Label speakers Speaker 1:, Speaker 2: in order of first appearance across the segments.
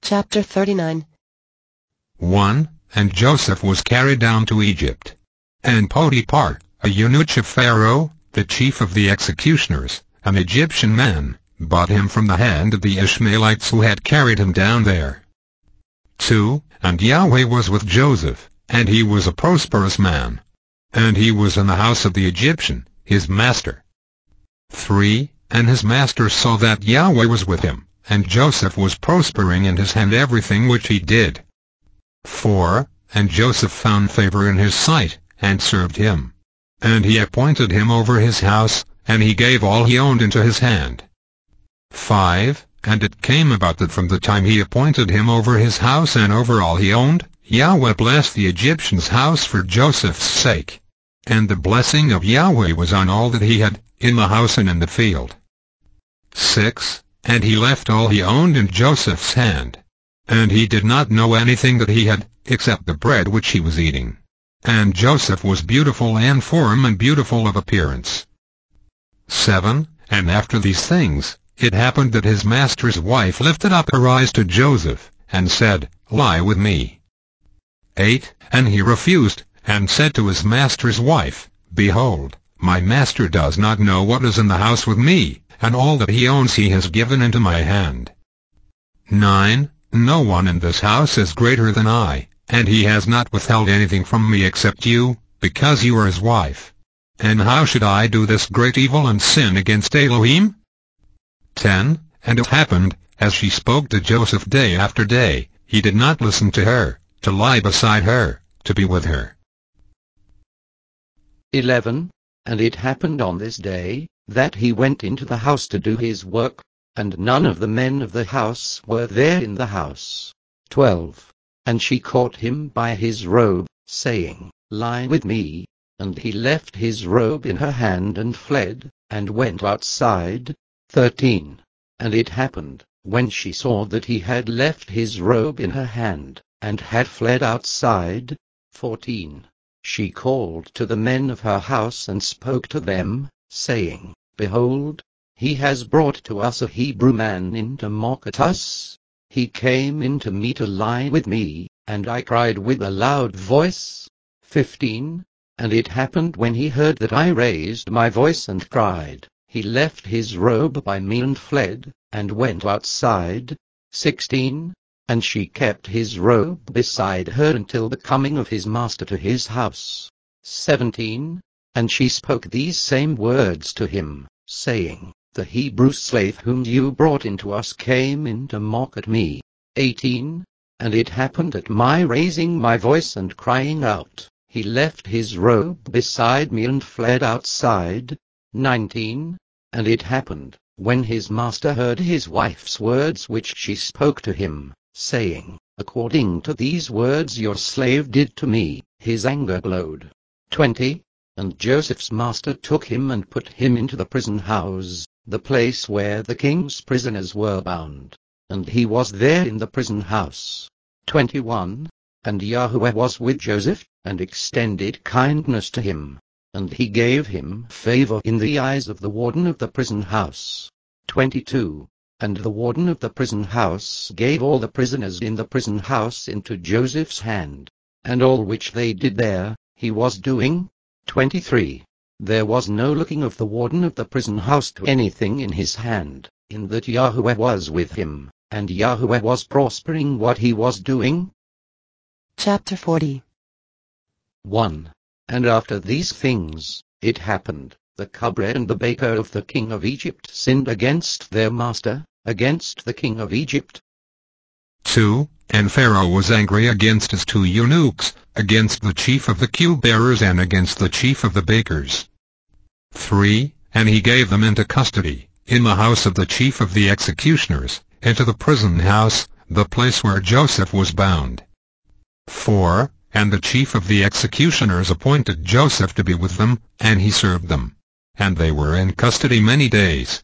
Speaker 1: Chapter 39.
Speaker 2: 1. And Joseph was carried down to Egypt. And Potiphar, a eunuch of Pharaoh, the chief of the executioners, an Egyptian man, bought him from the hand of the Ishmaelites who had carried him down there. 2. And Yahweh was with Joseph, and he was a prosperous man. And he was in the house of the Egyptian, his master. 3. And his master saw that Yahweh was with him, and Joseph was prospering in his hand everything which he did. 4. And Joseph found favor in his sight, and served him. And he appointed him over his house, and he gave all he owned into his hand. 5. And it came about that from the time he appointed him over his house and over all he owned, Yahweh blessed the Egyptian's house for Joseph's sake. And the blessing of Yahweh was on all that he had, in the house and in the field. 6. And he left all he owned in Joseph's hand. And he did not know anything that he had, except the bread which he was eating. And Joseph was beautiful in form and beautiful of appearance. 7. And after these things, it happened that his master's wife lifted up her eyes to Joseph, and said, "Lie with me." 8. And he refused, and said to his master's wife, "Behold, my master does not know what is in the house with me, and all that he owns he has given into my hand." 9. No one in this house is greater than I, and he has not withheld anything from me except you, because you are his wife. And how should I do this great evil and sin against Elohim? 10. And it happened, as she spoke to Joseph day after day, he did not listen to her, to lie beside her, to be with her.
Speaker 3: 11. And it happened on this day, that he went into the house to do his work, and none of the men of the house were there in the house. 12. And she caught him by his robe, saying, "Lie with me." And he left his robe in her hand and fled, and went outside. 13. And it happened, when she saw that he had left his robe in her hand, and had fled outside. 14. She called to the men of her house and spoke to them, saying, "Behold, he has brought to us a Hebrew man in to mock at us. He came in to me to lie with me, and I cried with a loud voice." 15. And it happened when he heard that I raised my voice and cried, he left his robe by me and fled, and went outside. 16. And she kept his robe beside her until the coming of his master to his house. 17. And she spoke these same words to him, saying, "The Hebrew slave whom you brought into us came in to mock at me." 18. And it happened at my raising my voice and crying out, he left his robe beside me and fled outside. 19. And it happened, when his master heard his wife's words which she spoke to him, saying, "According to these words your slave did to me," his anger glowed. 20. And Joseph's master took him and put him into the prison house, the place where the king's prisoners were bound. And he was there in the prison house. 21. And Yahweh was with Joseph, and extended kindness to him. And he gave him favor in the eyes of the warden of the prison house. 22. And the warden of the prison house gave all the prisoners in the prison house into Joseph's hand. And all which they did there, he was doing. 23. There was no looking of the warden of the prison house to anything in his hand, in that Yahweh was with him, and Yahweh was prospering what he was doing.
Speaker 1: Chapter 40.
Speaker 3: 1. And after these things, it happened, the cupbearer and the baker of the king of Egypt sinned against their master, against the king of Egypt.
Speaker 2: 2. And Pharaoh was angry against his 2 eunuchs, against the chief of the cupbearers and against the chief of the bakers. 3. And he gave them into custody, in the house of the chief of the executioners, into the prison house, the place where Joseph was bound. 4. And the chief of the executioners appointed Joseph to be with them, and he served them. And they were in custody many days.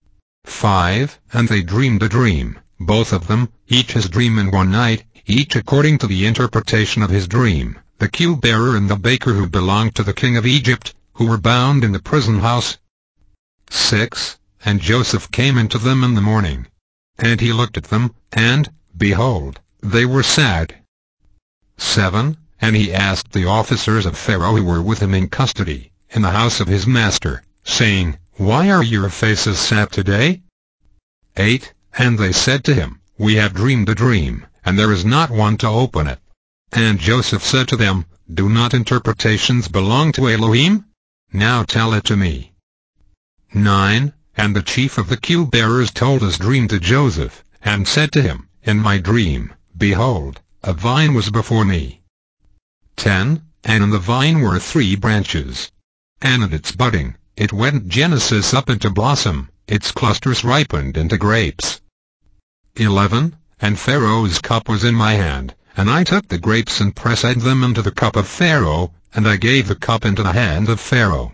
Speaker 2: 5. And they dreamed a dream, both of them, each his dream in one night, each according to the interpretation of his dream, the cupbearer and the baker who belonged to the king of Egypt, who were bound in the prison house. 6. And Joseph came into them in the morning. And he looked at them, and, behold, they were sad. 7. And he asked the officers of Pharaoh who were with him in custody, in the house of his master, saying, Why are your faces sad today? 8. And they said to him, We have dreamed a dream, and there is not one to open it. And Joseph said to them, Do not interpretations belong to Elohim? Now tell it to me. 9. And the chief of the cupbearers told his dream to Joseph, and said to him, In my dream, behold, a vine was before me. 10. And in the vine were 3 branches. And at its budding, it went Genesis up into blossom, its clusters ripened into grapes. 11. And Pharaoh's cup was in my hand, and I took the grapes and pressed them into the cup of Pharaoh, and I gave the cup into the hand of Pharaoh.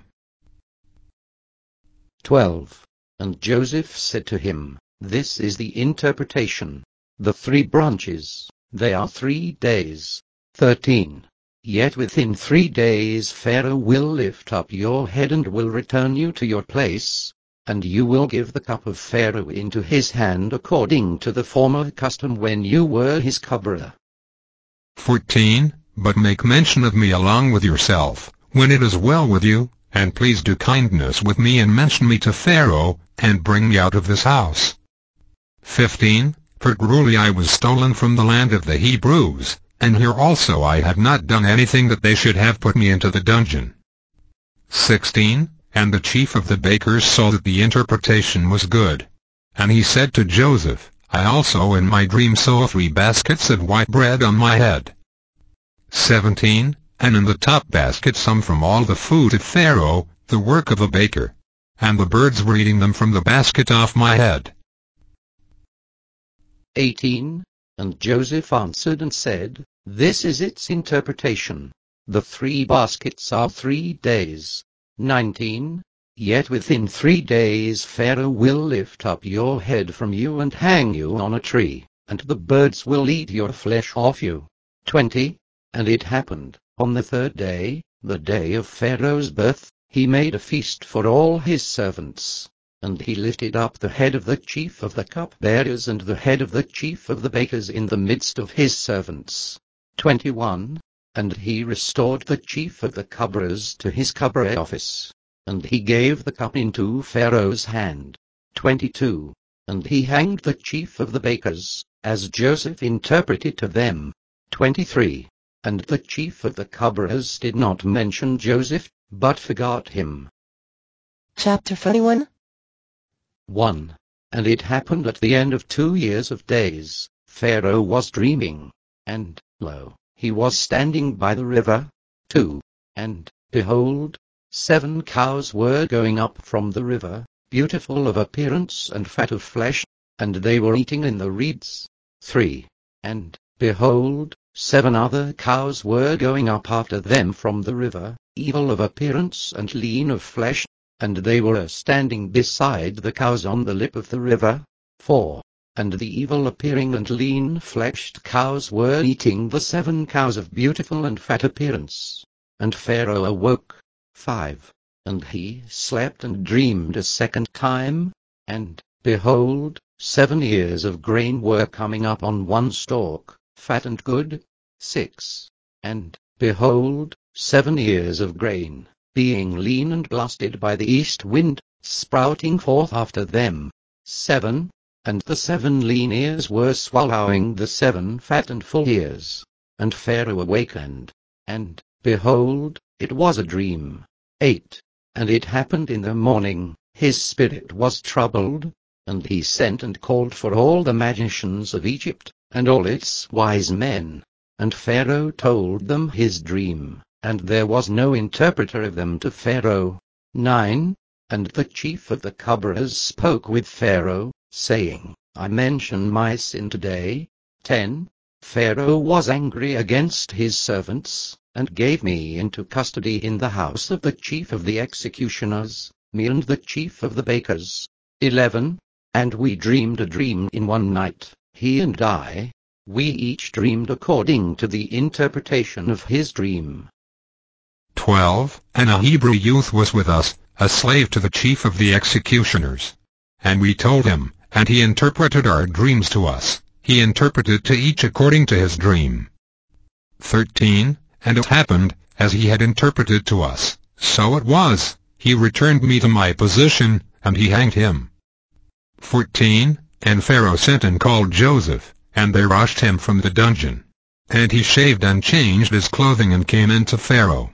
Speaker 3: 12. And Joseph said to him, This is the interpretation. The 3 branches, they are 3 days. 13. Yet within 3 days Pharaoh will lift up your head and will return you to your place, and you will give the cup of Pharaoh into his hand according to the former custom when you were his cupbearer.
Speaker 2: 14. But make mention of me along with yourself, when it is well with you, and please do kindness with me and mention me to Pharaoh, and bring me out of this house. 15. For truly I was stolen from the land of the Hebrews, and here also I have not done anything that they should have put me into the dungeon. 16. And the chief of the bakers saw that the interpretation was good. And he said to Joseph, I also in my dream saw 3 baskets of white bread on my head. 17. And in the top basket some from all the food of Pharaoh, the work of a baker. And the birds were eating them from the basket off my head.
Speaker 3: 18. And Joseph answered and said, This is its interpretation. The 3 baskets are 3 days. 19. Yet within 3 days Pharaoh will lift up your head from you and hang you on a tree, and the birds will eat your flesh off you. 20. And it happened, on the 3rd day, the day of Pharaoh's birth, he made a feast for all his servants. And he lifted up the head of the chief of the cupbearers and the head of the chief of the bakers in the midst of his servants. 21. And he restored the chief of the cupbearers to his cupbearer office. And he gave the cup into Pharaoh's hand. 22. And he hanged the chief of the bakers, as Joseph interpreted to them. 23. And the chief of the cupbearers did not mention Joseph, but forgot him.
Speaker 1: Chapter 41.
Speaker 3: 1. And it happened at the end of 2 years of days, Pharaoh was dreaming, and, lo, he was standing by the river. 2. And, behold, 7 cows were going up from the river, beautiful of appearance and fat of flesh, and they were eating in the reeds. 3. And, behold, 7 other cows were going up after them from the river, evil of appearance and lean of flesh, and they were standing beside the cows on the lip of the river. 4. And the evil-appearing and lean-fleshed cows were eating the 7 cows of beautiful and fat appearance. And Pharaoh awoke. 5. And he slept and dreamed a second time, and, behold, 7 ears of grain were coming up on one stalk, fat and good. 6. And, behold, 7 ears of grain, being lean and blasted by the east wind, sprouting forth after them. 7. And the 7 lean ears were swallowing the 7 fat and full ears. And Pharaoh awakened, and, behold, it was a dream. 8. And it happened in the morning, his spirit was troubled, and he sent and called for all the magicians of Egypt, and all its wise men. And Pharaoh told them his dream, and there was no interpreter of them to Pharaoh. 9. And the chief of the cupbearers spoke with Pharaoh, saying, I mention my sin today. 10. Pharaoh was angry against his servants, and gave me into custody in the house of the chief of the executioners, me and the chief of the bakers. 11. And we dreamed a dream in one night, he and I. We each dreamed according to the interpretation of his dream.
Speaker 2: 12. And a Hebrew youth was with us, a slave to the chief of the executioners. And we told him, and he interpreted our dreams to us. he interpreted to each according to his dream. 13. And it happened, as he had interpreted to us, so it was, he returned me to my position, and he hanged him. 14. And Pharaoh sent and called Joseph, and they rushed him from the dungeon. And he shaved and changed his clothing and came in to Pharaoh.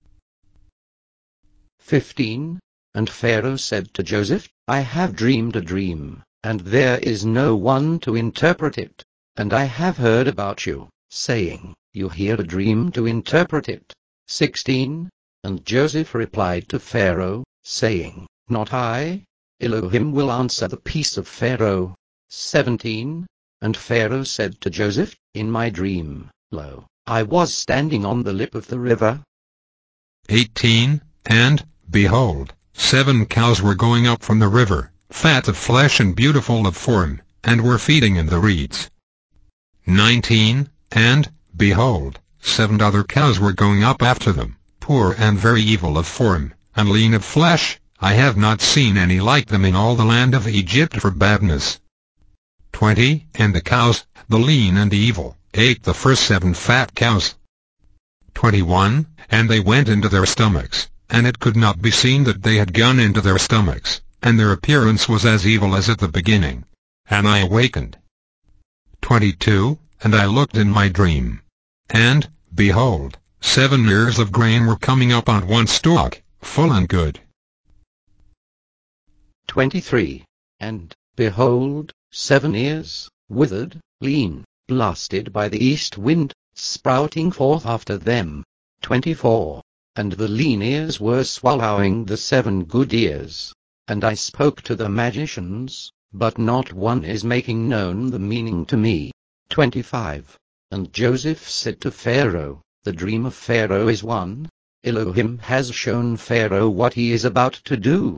Speaker 3: 15. And Pharaoh said to Joseph, I have dreamed a dream, and there is no one to interpret it. And I have heard about you, saying, you hear a dream to interpret it. 16. And Joseph replied to Pharaoh, saying, not I. Elohim will answer the peace of Pharaoh. 17. And Pharaoh said to Joseph, in my dream, lo, I was standing on the lip of the river.
Speaker 2: 18. And, behold, 7 cows were going up from the river, fat of flesh and beautiful of form, and were feeding in the reeds. 19. And, behold, 7 other cows were going up after them, poor and very evil of form, and lean of flesh. I have not seen any like them in all the land of Egypt for badness. 20. And the cows, the lean and the evil, ate the first 7 fat cows. 21. And they went into their stomachs, and it could not be seen that they had gone into their stomachs, and their appearance was as evil as at the beginning. And I awakened. 22. And I looked in my dream. And, behold, 7 ears of grain were coming up on one stalk, full and good.
Speaker 3: 23. And, behold, 7 ears, withered, lean, blasted by the east wind, sprouting forth after them. 24. And the lean ears were swallowing the 7 good ears. And I spoke to the magicians, but not one is making known the meaning to me. 25. And Joseph said to Pharaoh, the dream of Pharaoh is one. Elohim has shown Pharaoh what he is about to do.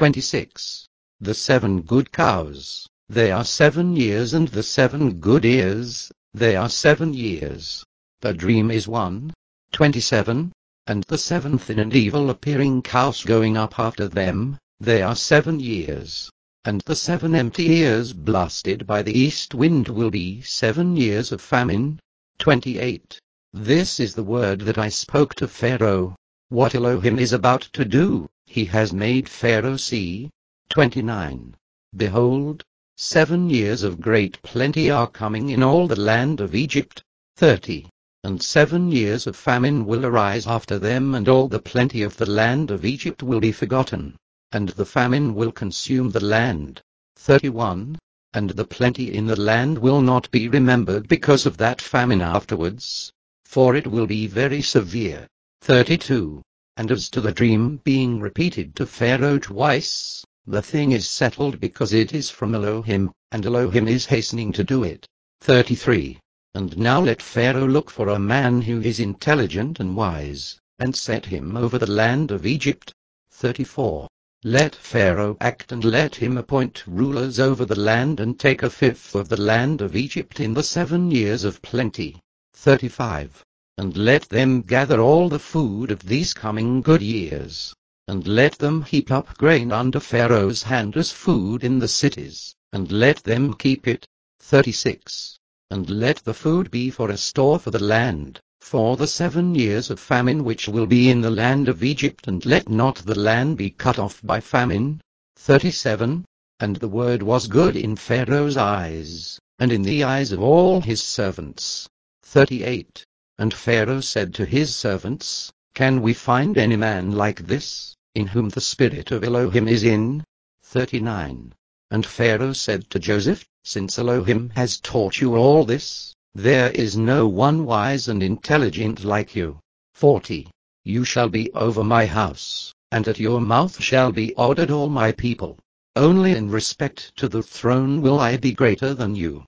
Speaker 3: 26. The 7 good cows, they are 7 years, and the 7 good ears, they are 7 years. The dream is one. 27. And the 7 thin and evil appearing cows going up after them, they are 7 years. And the 7 empty ears blasted by the east wind will be 7 years of famine. 28. This is the word that I spoke to Pharaoh. What Elohim is about to do, he has made Pharaoh see. 29. Behold, 7 years of great plenty are coming in all the land of Egypt. 30. And 7 years of famine will arise after them, and all the plenty of the land of Egypt will be forgotten, and the famine will consume the land. 31. And the plenty in the land will not be remembered because of that famine afterwards, for it will be very severe. 32. And as to the dream being repeated to Pharaoh twice, the thing is settled because it is from Elohim, and Elohim is hastening to do it. 33. And now let Pharaoh look for a man who is intelligent and wise, and set him over the land of Egypt. 34. Let Pharaoh act, and let him appoint rulers over the land, and take 1/5 of the land of Egypt in the 7 years of plenty. 35. And let them gather all the food of these coming good years, and let them heap up grain under Pharaoh's hand as food in the cities, and let them keep it. 36. And let the food be for a store for the land, for the 7 years of famine which will be in the land of Egypt, and let not the land be cut off by famine. 37. And the word was good in Pharaoh's eyes, and in the eyes of all his servants. 38. And Pharaoh said to his servants, can we find any man like this, in whom the spirit of Elohim is in? 39. And Pharaoh said to Joseph, since Elohim has taught you all this, there is no one wise and intelligent like you. 40. You shall be over my house, and at your mouth shall be ordered all my people. Only in respect to the throne will I be greater than you.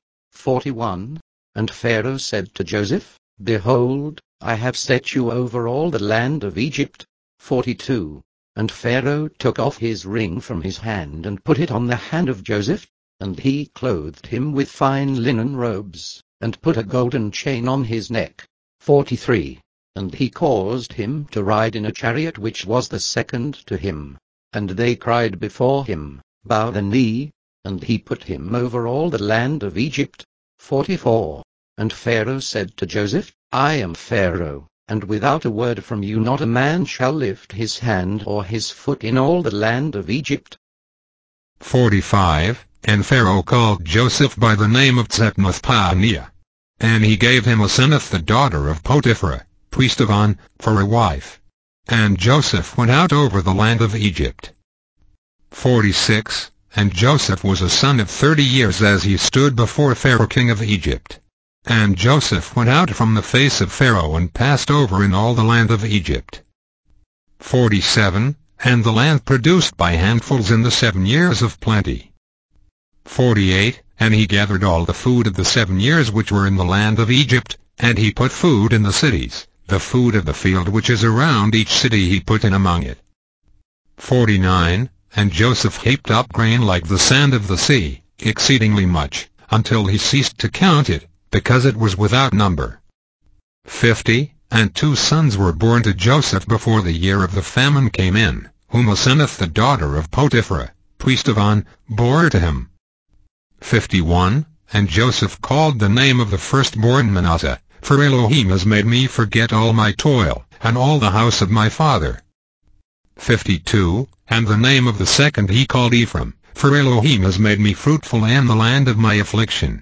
Speaker 3: 41. And Pharaoh said to Joseph, behold, I have set you over all the land of Egypt. 42. And Pharaoh took off his ring from his hand and put it on the hand of Joseph, and he clothed him with fine linen robes, and put a golden chain on his neck. 43. And he caused him to ride in a chariot which was the second to him. And they cried before him, bow the knee, and he put him over all the land of Egypt. 44. And Pharaoh said to Joseph, I am Pharaoh, and without a word from you not a man shall lift his hand or his foot in all the land of Egypt.
Speaker 2: 45. And Pharaoh called Joseph by the name of Zepnath-Paaneah. And he gave him Asenath the daughter of Potiphar, priest of On, for a wife. And Joseph went out over the land of Egypt. 46. And Joseph was a son of 30 years as he stood before Pharaoh king of Egypt. And Joseph went out from the face of Pharaoh and passed over in all the land of Egypt. 47. And the land produced by handfuls in the 7 years of plenty. 48. And he gathered all the food of the 7 years which were in the land of Egypt, and he put food in the cities, the food of the field which is around each city he put in among it. 49. And Joseph heaped up grain like the sand of the sea, exceedingly much, until he ceased to count it, because it was without number. 50. And 2 sons were born to Joseph before the year of the famine came in, whom Asenath the daughter of Potiphar, priest of On, bore to him. 51. And Joseph called the name of the firstborn Manasseh, for Elohim has made me forget all my toil, and all the house of my father. 52. And the name of the second he called Ephraim, for Elohim has made me fruitful in the land of my affliction.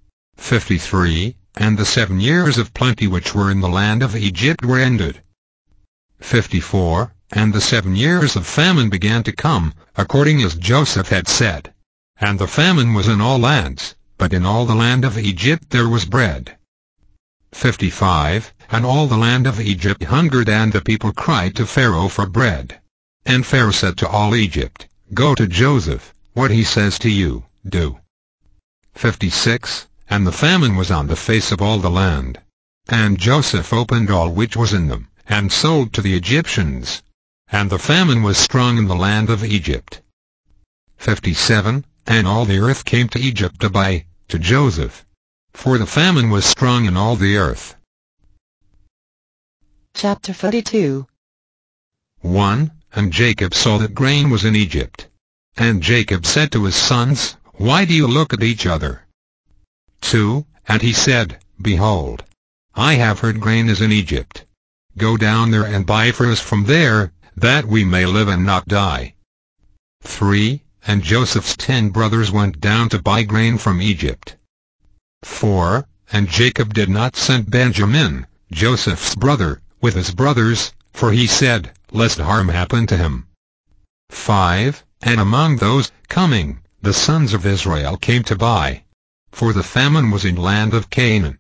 Speaker 2: 53. And the 7 years of plenty which were in the land of Egypt were ended. 54. And the 7 years of famine began to come, according as Joseph had said. And the famine was in all lands, but in all the land of Egypt there was bread. 55. And all the land of Egypt hungered, and the people cried to Pharaoh for bread. And Pharaoh said to all Egypt, Go to Joseph, what he says to you, do. 56. And the famine was on the face of all the land. And Joseph opened all which was in them, and sold to the Egyptians. And the famine was strong in the land of Egypt. 57. And all the earth came to Egypt to buy, to Joseph. For the famine was strong in all the earth.
Speaker 1: Chapter 42.
Speaker 2: 1. And Jacob saw that grain was in Egypt. And Jacob said to his sons, Why do you look at each other? 2. And he said, Behold, I have heard grain is in Egypt. Go down there and buy for us from there, that we may live and not die. 3. And Joseph's 10 brothers went down to buy grain from Egypt. 4. And Jacob did not send Benjamin, Joseph's brother, with his brothers, for he said, Lest harm happen to him. 5. And among those coming, the sons of Israel came to buy. For the famine was in land of Canaan.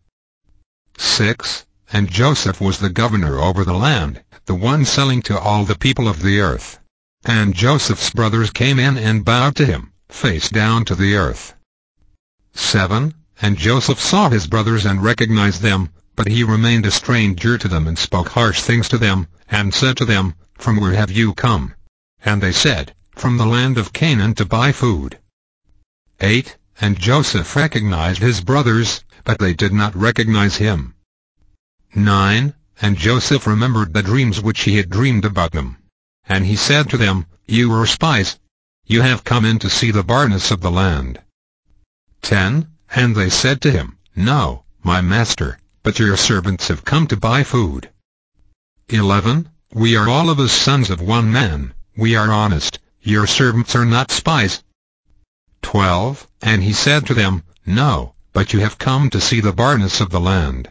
Speaker 2: 6. And Joseph was the governor over the land, the one selling to all the people of the earth. And Joseph's brothers came in and bowed to him, face down to the earth. 7. And Joseph saw his brothers and recognized them, but he remained a stranger to them and spoke harsh things to them, and said to them, From where have you come? And they said, From the land of Canaan to buy food. 8. And Joseph recognized his brothers, but they did not recognize him. 9. And Joseph remembered the dreams which he had dreamed about them. And he said to them, You are spies. You have come in to see the barrenness of the land. 10. And they said to him, No, my master, but your servants have come to buy food. 11. We are all of us sons of one man, we are honest, your servants are not spies. 12. And he said to them, No, but you have come to see the barrenness of the land.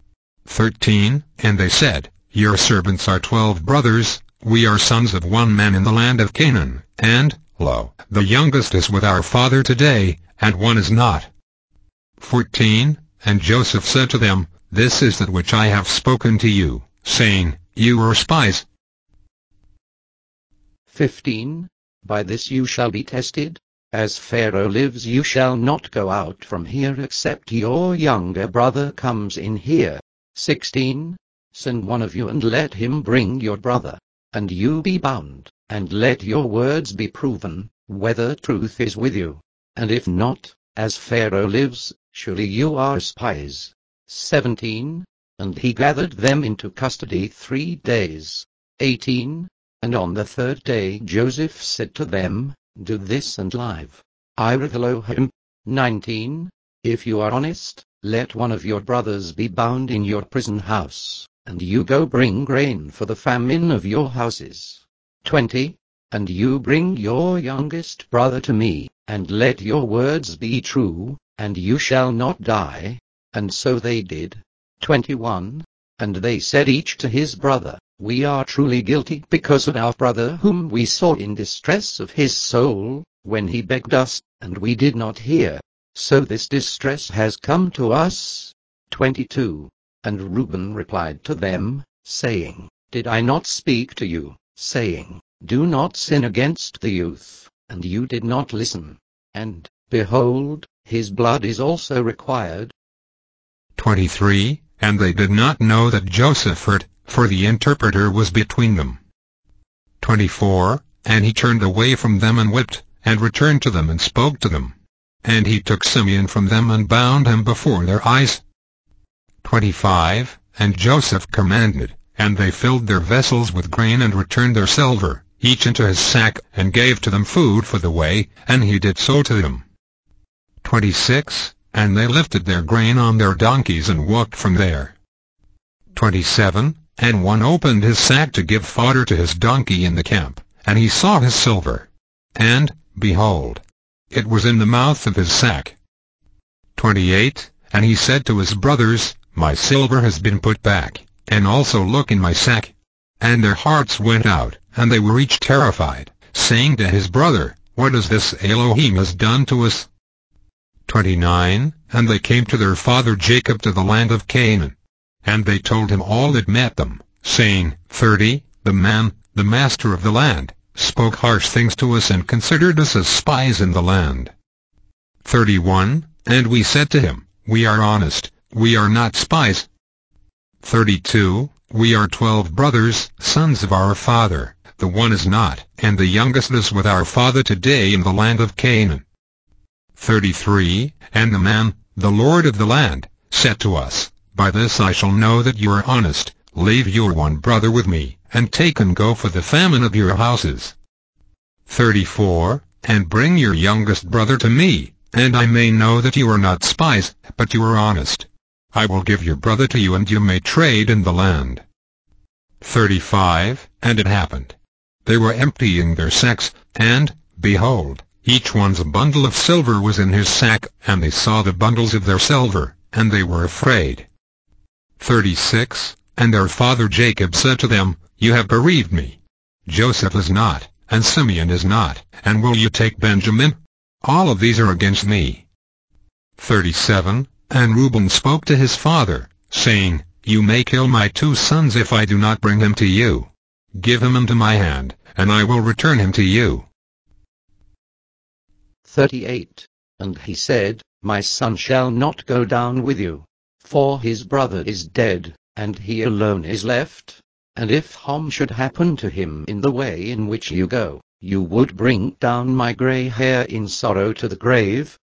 Speaker 2: 13. And they said, Your servants are 12 brothers, we are sons of one man in the land of Canaan, and, lo, the youngest is with our father today, and one is not. 14. And Joseph said to them, This is that which I have spoken to you, saying, You are spies.
Speaker 3: 15. By this you shall be tested. As Pharaoh lives, you shall not go out from here except your younger brother comes in here. 16. Send one of you and let him bring your brother, and you be bound, and let your words be proven, whether truth is with you. And if not, as Pharaoh lives, surely you are spies. 17. And he gathered them into custody 3 days. 18. And on the 3rd day Joseph said to them, Do this and live. I with Elohim. 19. If you are honest, let one of your brothers be bound in your prison house, and you go bring grain for the famine of your houses. 20. And you bring your youngest brother to me, and let your words be true, and you shall not die. And so they did. 21. And they said each to his brother, We are truly guilty because of our brother whom we saw in distress of his soul, when he begged us, and we did not hear. So this distress has come to us. 22. And Reuben replied to them, saying, Did I not speak to you, saying, Do not sin against the youth, and you did not listen? And, behold, his blood is also required.
Speaker 2: 23. And they did not know that Joseph heard, for the interpreter was between them. 24. And he turned away from them and wept, and returned to them and spoke to them. And he took Simeon from them and bound him before their eyes. 25. And Joseph commanded, and they filled their vessels with grain and returned their silver, each into his sack, and gave to them food for the way, and he did so to them. 26. And they lifted their grain on their donkeys and walked from there. 27. And one opened his sack to give fodder to his donkey in the camp, and he saw his silver. And, behold, it was in the mouth of his sack. 28. And he said to his brothers, My silver has been put back, and also look in my sack. And their hearts went out, and they were each terrified, saying to his brother, What is this Elohim has done to us? 29. And they came to their father Jacob to the land of Canaan. And they told him all that met them, saying, 30. The man, the master of the land, spoke harsh things to us and considered us as spies in the land. 31. And we said to him, We are honest, we are not spies. 32. We are 12 brothers, sons of our father, the one is not, and the youngest is with our father today in the land of Canaan. 33. And the man, the Lord of the land, said to us, By this I shall know that you are honest, leave your one brother with me, and take and go for the famine of your houses. 34. And bring your youngest brother to me, and I may know that you are not spies, but you are honest. I will give your brother to you, and you may trade in the land. 35. And it happened, they were emptying their sacks, and, behold, each one's bundle of silver was in his sack, and they saw the bundles of their silver, and they were afraid. 36. And their father Jacob said to them, You have bereaved me. Joseph is not, and Simeon is not, and will you take Benjamin? All of these are against me. 37. And Reuben spoke to his father, saying, You may kill my 2 sons if I do not bring him to you. Give him into my hand, and I will return him to you.
Speaker 3: 38. And he said, My son shall not go down with you, for his brother is dead, and he alone is left. And if harm should happen to him in the way in which you go, you would bring down my gray hair in sorrow to the grave.